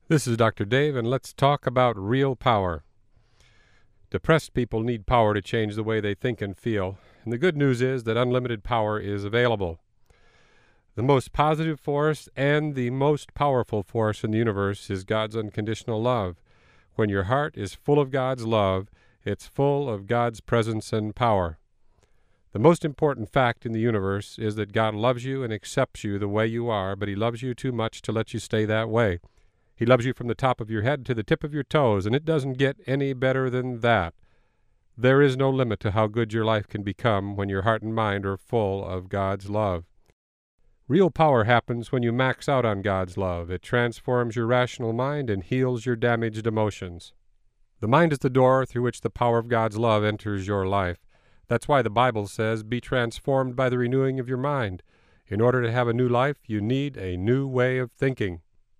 This is Dr. Dave, and let's talk about real power. Depressed people need power to change the way they think and feel, and the good news is that unlimited power is available. The most positive force and the most powerful force in the universe is God's unconditional love. When your heart is full of God's love, it's full of God's presence and power. The most important fact in the universe is that God loves you and accepts you the way you are, but He loves you too much to let you stay that way. He loves you from the top of your head to the tip of your toes, and it doesn't get any better than that. There is no limit to how good your life can become when your heart and mind are full of God's love. Real power happens when you max out on God's love. It transforms your rational mind and heals your damaged emotions. The mind is the door through which the power of God's love enters your life. That's why the Bible says, "Be transformed by the renewing of your mind." In order to have a new life, you need a new way of thinking.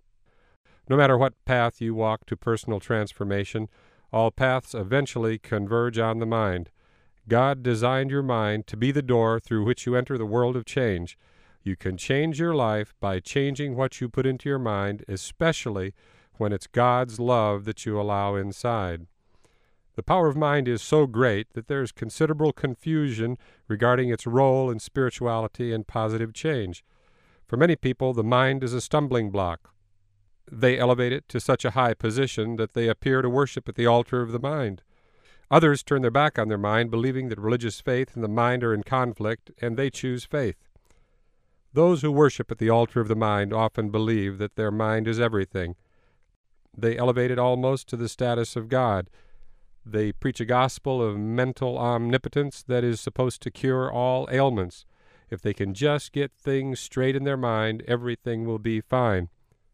No matter what path you walk to personal transformation, all paths eventually converge on the mind. God designed your mind to be the door through which you enter the world of change. You can change your life by changing what you put into your mind, especially when it's God's love that you allow inside. The power of mind is so great that there is considerable confusion regarding its role in spirituality and positive change. For many people, the mind is a stumbling block. They elevate it to such a high position that they appear to worship at the altar of the mind. Others turn their back on their mind, believing that religious faith and the mind are in conflict, and they choose faith. Those who worship at the altar of the mind often believe that their mind is everything. They elevate it almost to the status of God. They preach a gospel of mental omnipotence that is supposed to cure all ailments. If they can just get things straight in their mind, everything will be fine.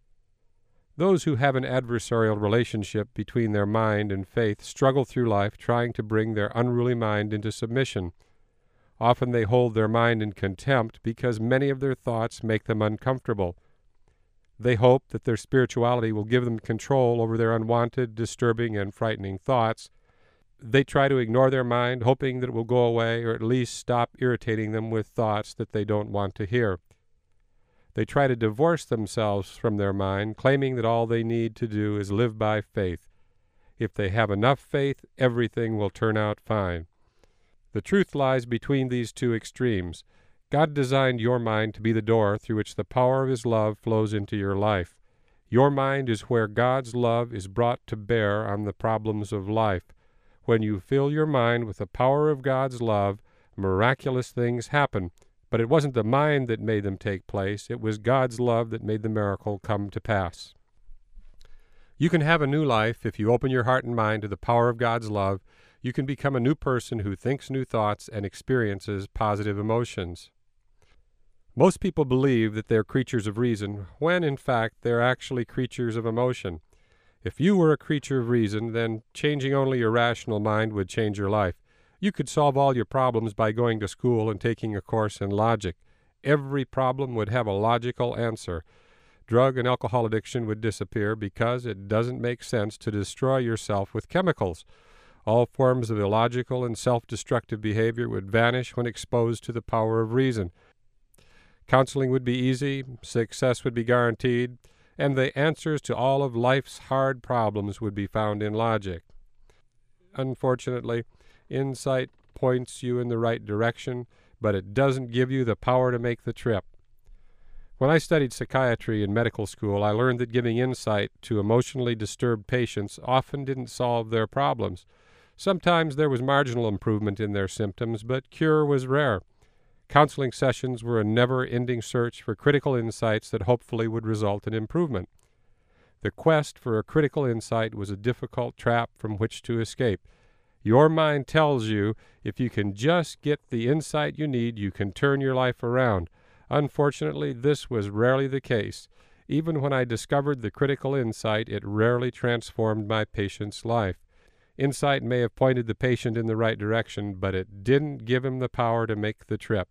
Those who have an adversarial relationship between their mind and faith struggle through life trying to bring their unruly mind into submission. Often they hold their mind in contempt because many of their thoughts make them uncomfortable. They hope that their spirituality will give them control over their unwanted, disturbing, and frightening thoughts. They try to ignore their mind, hoping that it will go away or at least stop irritating them with thoughts that they don't want to hear. They try to divorce themselves from their mind, claiming that all they need to do is live by faith. If they have enough faith, everything will turn out fine. The truth lies between these two extremes. God designed your mind to be the door through which the power of His love flows into your life. Your mind is where God's love is brought to bear on the problems of life. When you fill your mind with the power of God's love, miraculous things happen. But it wasn't the mind that made them take place. It was God's love that made the miracle come to pass. You can have a new life if you open your heart and mind to the power of God's love. You can become a new person who thinks new thoughts and experiences positive emotions. Most people believe that they're creatures of reason, when in fact they're actually creatures of emotion. If you were a creature of reason, then changing only your rational mind would change your life. You could solve all your problems by going to school and taking a course in logic. Every problem would have a logical answer. Drug and alcohol addiction would disappear because it doesn't make sense to destroy yourself with chemicals. All forms of illogical and self-destructive behavior would vanish when exposed to the power of reason. Counseling would be easy, success would be guaranteed, and the answers to all of life's hard problems would be found in logic. Unfortunately, insight points you in the right direction, but it doesn't give you the power to make the trip. When I studied psychiatry in medical school, I learned that giving insight to emotionally disturbed patients often didn't solve their problems. Sometimes there was marginal improvement in their symptoms, but cure was rare. Counseling sessions were a never-ending search for critical insights that hopefully would result in improvement. The quest for a critical insight was a difficult trap from which to escape. Your mind tells you if you can just get the insight you need, you can turn your life around. Unfortunately, this was rarely the case. Even when I discovered the critical insight, it rarely transformed my patient's life. Insight may have pointed the patient in the right direction, but it didn't give him the power to make the trip.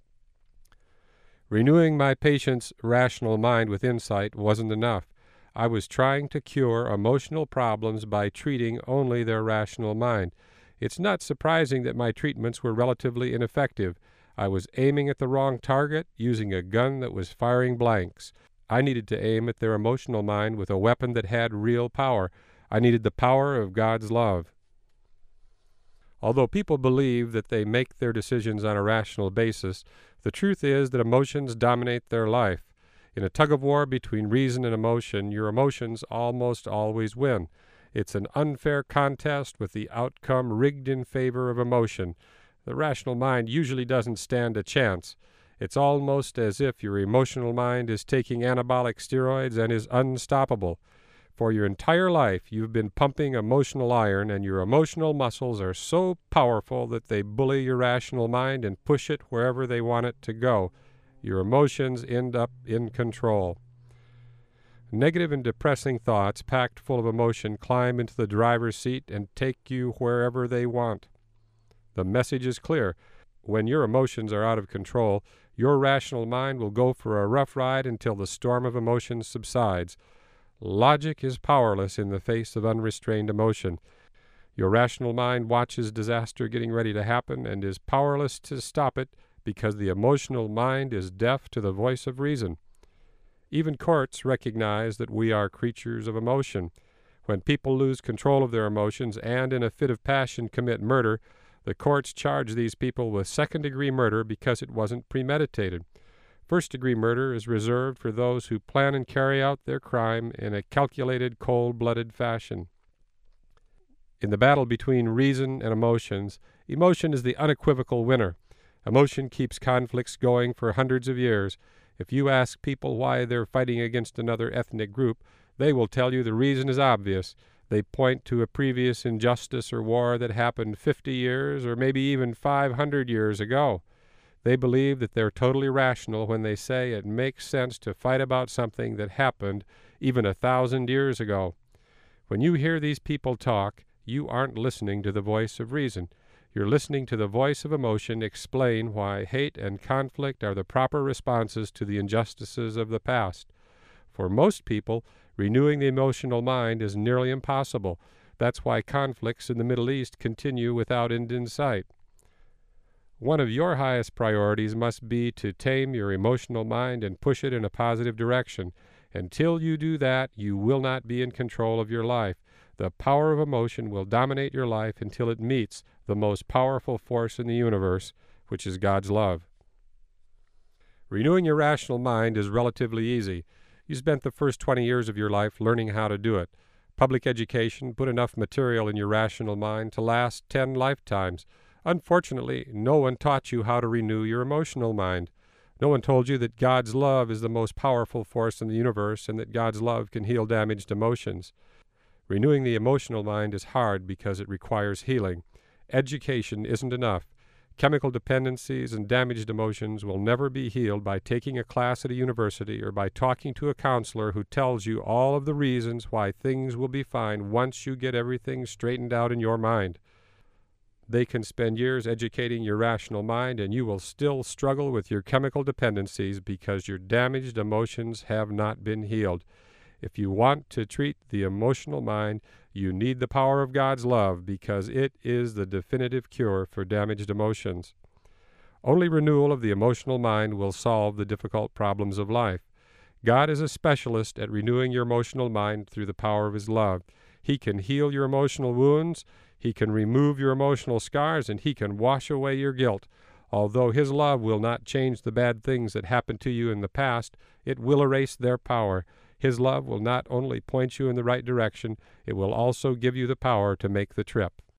Renewing my patient's rational mind with insight wasn't enough. I was trying to cure emotional problems by treating only their rational mind. It's not surprising that my treatments were relatively ineffective. I was aiming at the wrong target, using a gun that was firing blanks. I needed to aim at their emotional mind with a weapon that had real power. I needed the power of God's love. Although people believe that they make their decisions on a rational basis, the truth is that emotions dominate their life. In a tug-of-war between reason and emotion, your emotions almost always win. It's an unfair contest with the outcome rigged in favor of emotion. The rational mind usually doesn't stand a chance. It's almost as if your emotional mind is taking anabolic steroids and is unstoppable. For your entire life, you've been pumping emotional iron, and your emotional muscles are so powerful that they bully your rational mind and push it wherever they want it to go. Your emotions end up in control. Negative and depressing thoughts, packed full of emotion, climb into the driver's seat and take you wherever they want. The message is clear. When your emotions are out of control, your rational mind will go for a rough ride until the storm of emotions subsides. Logic is powerless in the face of unrestrained emotion. Your rational mind watches disaster getting ready to happen and is powerless to stop it because the emotional mind is deaf to the voice of reason. Even courts recognize that we are creatures of emotion. When people lose control of their emotions and in a fit of passion commit murder, the courts charge these people with second-degree murder because it wasn't premeditated. First-degree murder is reserved for those who plan and carry out their crime in a calculated, cold-blooded fashion. In the battle between reason and emotions, emotion is the unequivocal winner. Emotion keeps conflicts going for hundreds of years. If you ask people why they're fighting against another ethnic group, they will tell you the reason is obvious. They point to a previous injustice or war that happened 50 years or maybe even 500 years ago. They believe that they're totally rational when they say it makes sense to fight about something that happened even 1,000 years ago. When you hear these people talk, you aren't listening to the voice of reason. You're listening to the voice of emotion explain why hate and conflict are the proper responses to the injustices of the past. For most people, renewing the emotional mind is nearly impossible. That's why conflicts in the Middle East continue without end in sight. One of your highest priorities must be to tame your emotional mind and push it in a positive direction. Until you do that, you will not be in control of your life. The power of emotion will dominate your life until it meets the most powerful force in the universe, which is God's love. Renewing your rational mind is relatively easy. You spent the first 20 years of your life learning how to do it. Public education put enough material in your rational mind to last 10 lifetimes. Unfortunately, no one taught you how to renew your emotional mind. No one told you that God's love is the most powerful force in the universe and that God's love can heal damaged emotions. Renewing the emotional mind is hard because it requires healing. Education isn't enough. Chemical dependencies and damaged emotions will never be healed by taking a class at a university or by talking to a counselor who tells you all of the reasons why things will be fine once you get everything straightened out in your mind. They can spend years educating your rational mind, and you will still struggle with your chemical dependencies because your damaged emotions have not been healed. If you want to treat the emotional mind, you need the power of God's love because it is the definitive cure for damaged emotions. Only renewal of the emotional mind will solve the difficult problems of life. God is a specialist at renewing your emotional mind through the power of His love. He can heal your emotional wounds, He can remove your emotional scars, and He can wash away your guilt. Although His love will not change the bad things that happened to you in the past, it will erase their power. His love will not only point you in the right direction, it will also give you the power to make the trip.